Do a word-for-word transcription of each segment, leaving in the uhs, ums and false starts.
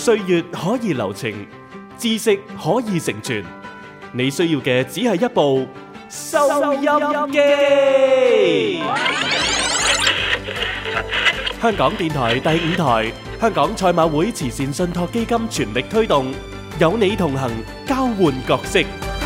歲月可以留情，知識可以成全。你需要嘅只係一部收音機。香港電台第五台，香港賽馬會慈善信託基金全力推動，有你同行，交換角色。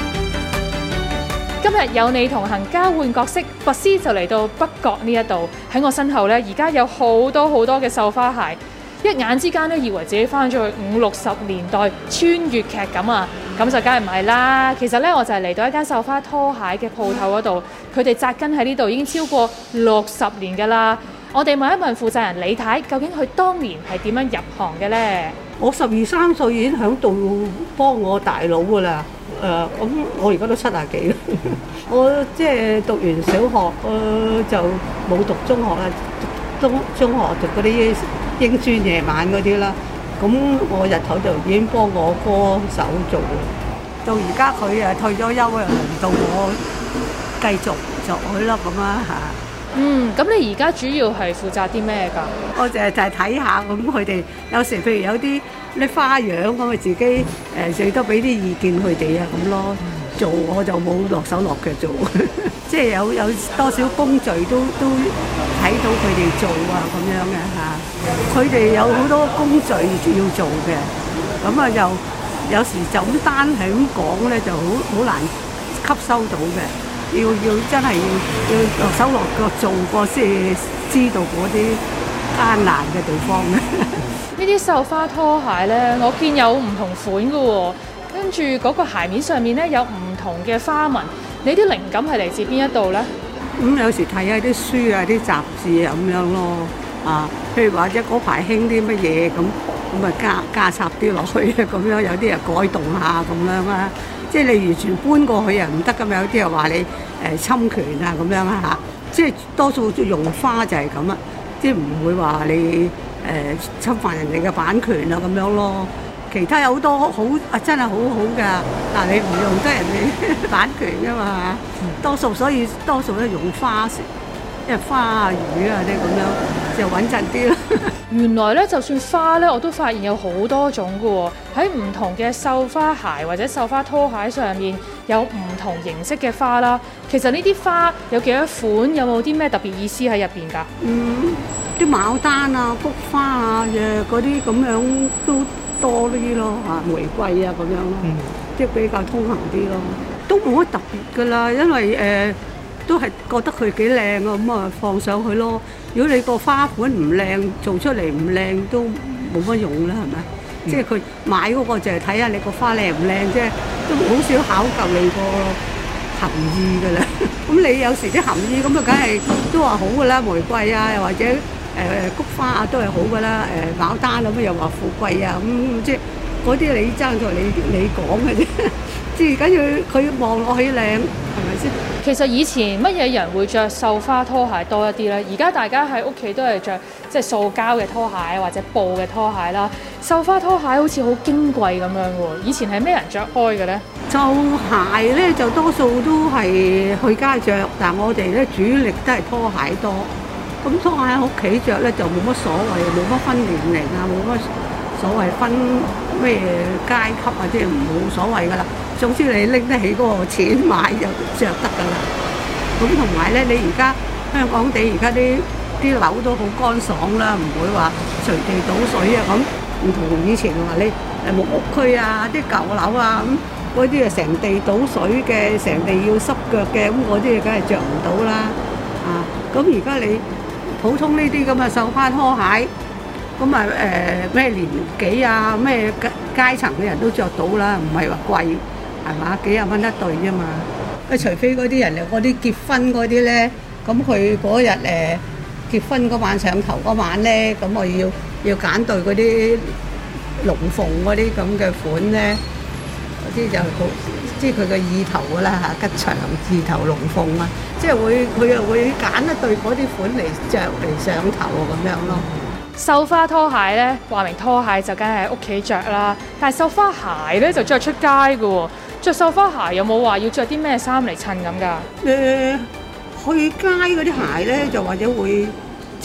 今日有你同行交換角色，佛師就嚟到北角呢一度。喺我身後呢，而家有好多好多嘅繡花鞋，一眼之間呢，以為自己翻咗去五六十年代穿越劇咁啊！咁就梗係唔係啦。其實呢，我就係嚟到一間繡花拖鞋嘅鋪頭嗰度，佢哋紮根喺呢度已經超過六十年㗎啦。我哋問一問負責人李太，究竟佢當年係點樣入行嘅呢？ 我十二三歲已經喺度幫我大佬㗎啦。誒、呃，咁我而家都七廿幾啦。我即係讀完小學，誒、呃、就冇讀中學啦。中中學讀嗰啲英專夜晚嗰啲啦。咁我日頭就已經幫我哥手做啦。到而家佢誒退咗休啊，輪到我繼續做佢咯咁啊嚇。 嗯，咁你而家主要係負責啲咩㗎？ 我就係就係睇下咁佢哋有時譬如有啲啲花樣咁啊，自己誒最多俾啲意見佢哋啊咁咯。做我就冇落手落腳做，即係有有多少工序都都睇到佢哋做啊咁樣嘅嚇。佢哋有好多工序要做嘅，咁啊又有時就咁單係咁講咧，就好好難吸收到嘅。要要真係要要落手落腳做過先知道嗰啲艱難嘅地方咧。 呢啲繡花拖鞋咧，我見有唔同款嘅喎，跟住嗰個鞋面上面咧有唔同嘅花紋。你啲靈感係嚟自邊一度咧？ 咁、嗯、有時睇下啲書啊、啲雜誌啊咁樣咯。啊，譬如或者嗰排興啲乜嘢咁，咁啊加加插啲落去啊，咁樣有啲啊改動下咁樣啊。即係你完全搬過去又唔得咁，有啲又話你誒、呃、侵權啊咁樣啊嚇，即係多數用花就係咁啊，即係唔會話你誒、呃、侵犯人哋嘅版權啊咁樣咯。其他有好多好啊，真係好好㗎，但係你唔用得人哋版權㗎嘛，多數所以多數都用花，因為花啊魚啊啲咁樣就穩陣啲咯。 原來咧，就算花咧，我都發現有好多種嘅喎。喺唔同嘅繡花鞋或者繡花拖鞋上面，有唔同形式嘅花啦。其實呢啲花有幾多款？有冇啲咩特別意思喺入邊㗎？ 嗯，啲牡丹啊、菊花啊嘅嗰啲咁樣都多啲咯嚇，玫瑰啊咁樣咯，嗯、即係比較通行啲咯。都冇乜特別㗎啦，因為誒、呃、都係覺得佢幾靚啊，咁啊放上去咯。如果你個花款唔靚，做出嚟唔靚都冇乜用啦，係咪？嗯、即係佢買嗰個就係睇下你個花靚唔靚啫，都好少考究你個含義㗎啦。咁你有時啲含義咁啊，梗係都話好㗎啦，玫瑰啊，又或者誒、呃、菊花啊，都係好㗎啦。誒、呃、牡丹咁又話富貴啊，咁、嗯、即係嗰啲你爭在你你講嘅啫。即係緊要佢望落去靚，係咪先？ 其實以前乜嘢人會着繡花拖鞋多一啲呢？而家大家喺屋企都係着即係塑膠嘅拖鞋或者布嘅拖鞋啦。繡花拖鞋好似好矜貴咁樣喎。以前係咩人着開嘅呢？ 就鞋咧就多數都係去街着，但係我哋咧主力都係拖鞋多。咁拖鞋喺屋企着咧就冇乜所謂，冇乜分年齡啊，冇乜所謂分咩階級啊，即係冇所謂噶啦。總之你拎得起嗰個錢買就着得㗎啦。咁同埋咧，你而家香港地而家啲啲樓都好乾爽啦，唔會話隨地倒水啊咁。唔同以前話你誒木屋區啊、啲舊樓啊咁，嗰啲啊成地倒水嘅，成地要濕腳嘅，咁嗰啲梗係着唔到啦。啊，咁而家你普通呢啲咁嘅繡花拖鞋，咁啊誒咩年紀啊、咩階層嘅人都着到啦，唔係話貴。係嘛？幾廿蚊一對啫嘛。誒，除非嗰啲人嚟，嗰啲結婚嗰啲咧，咁佢嗰日誒結婚嗰晚上頭嗰晚咧，咁我要要揀對嗰啲龍鳳嗰啲咁嘅款咧，嗰啲就好，即係佢個意頭㗎啦嚇，吉祥意頭龍鳳啊，即係會佢又會揀一對嗰啲款嚟着嚟上頭咁樣咯。 繡花拖鞋咧，話明拖鞋就梗係喺屋企着啦，但係繡花鞋咧就着出街㗎喎。着繡花鞋有冇話要着啲咩衫嚟襯咁㗎？ 誒、呃，去街嗰啲鞋咧就或者會襯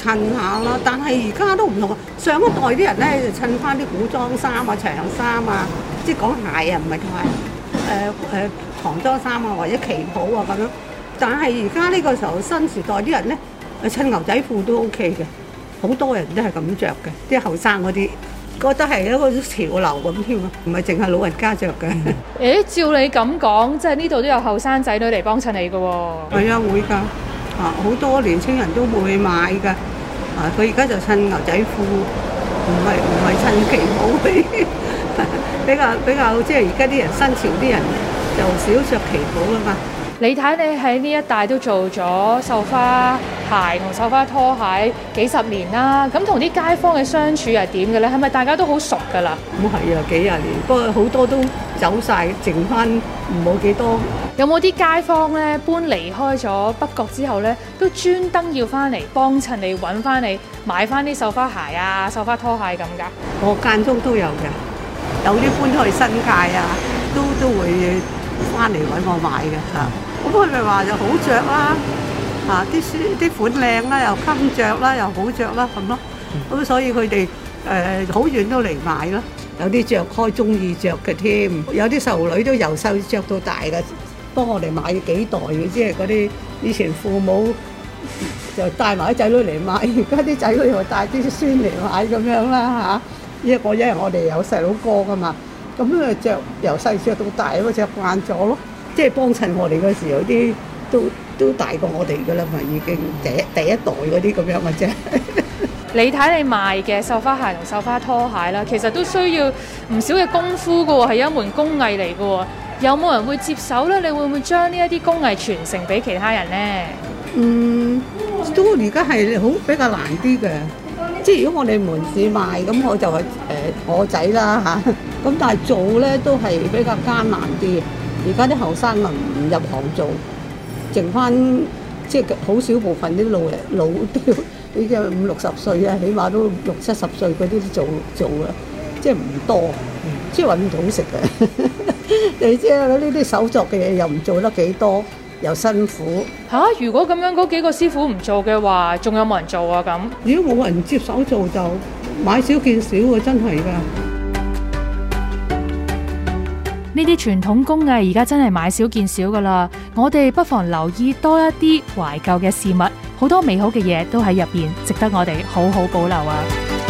襯下啦。但係而家都唔同，上一代啲人咧就襯翻啲古裝衫啊、長衫啊，即係講鞋啊，唔係太誒誒唐裝衫啊或者旗袍啊咁樣。但係而家呢個時候新時代啲人咧，襯牛仔褲都 OK 嘅，好多人都係咁着嘅，啲後生嗰啲。覺得係一個潮流咁添啊，唔係淨係老人家着嘅。 誒，照你咁講，即係呢度都有後生仔女嚟幫襯你嘅喎。 係啊，會㗎，啊好多年青人都會買㗎。啊，佢而家就襯牛仔褲，唔係唔係襯旗袍嗰啲，比較比較即係而家啲人新潮啲人就少着旗袍啊嘛。 李太，你喺呢一帶都做咗繡花鞋同繡花拖鞋幾十年啦，咁同啲街坊嘅相處係點嘅咧？係咪大家都好熟㗎啦？ 咁係啊，幾廿年，不過好多都走晒，剩翻唔冇幾多。 有冇啲街坊咧搬離開咗北角之後咧，都專登要翻嚟幫襯你，揾翻你買翻啲繡花鞋啊、繡花拖鞋咁㗎？ 我間中都有嘅，有啲搬去新界啊，都都會翻嚟揾我買嘅嚇。咁佢咪話就好着啦，嚇啲書啲款靚啦，又襟着啦，又好着啦咁咯。咁所以佢哋誒好遠都嚟買咯。有啲着開中意着嘅添，有啲細路女都由細着到大嘅，幫我哋買幾代嘅，即係嗰啲以前父母就帶埋啲仔女嚟買，而家啲仔女又帶啲孫嚟買咁樣啦嚇。因為我因為我哋有細佬哥噶嘛，咁啊着由細着到大，咁着慣咗咯。即係幫襯我哋嗰時，有啲都都大過我哋噶啦嘛，已經第一第一代嗰啲咁樣嘅啫。 你睇你賣嘅繡花鞋同繡花拖鞋啦，其實都需要唔少嘅功夫㗎喎，係一門工藝嚟㗎喎。有冇人會接手咧？你會唔會將呢一啲工藝傳承俾其他人咧？ 嗯，都而家係好比較難啲嘅。即係如果我哋門市賣，咁我就係誒我仔啦嚇。咁但係做咧都係比較艱難啲。而家啲後生啊唔入行做，剩翻即係好少部分啲老人老啲，你即係五六十歲啊，起碼都六七十歲嗰啲都做做啦，即係唔多，即係話唔好食嘅。你知啦，呢啲手作嘅嘢又唔做得幾多，又辛苦嚇、啊！如果咁樣嗰幾個師傅唔做嘅話，仲有冇人做啊？咁如果冇人接手做，就買少見少啊，真係㗎。 呢啲傳統工藝而家真係買少見少噶啦，我哋不妨留意多一啲懷舊嘅事物，好多美好嘅嘢都喺入邊，值得我哋好好保留啊！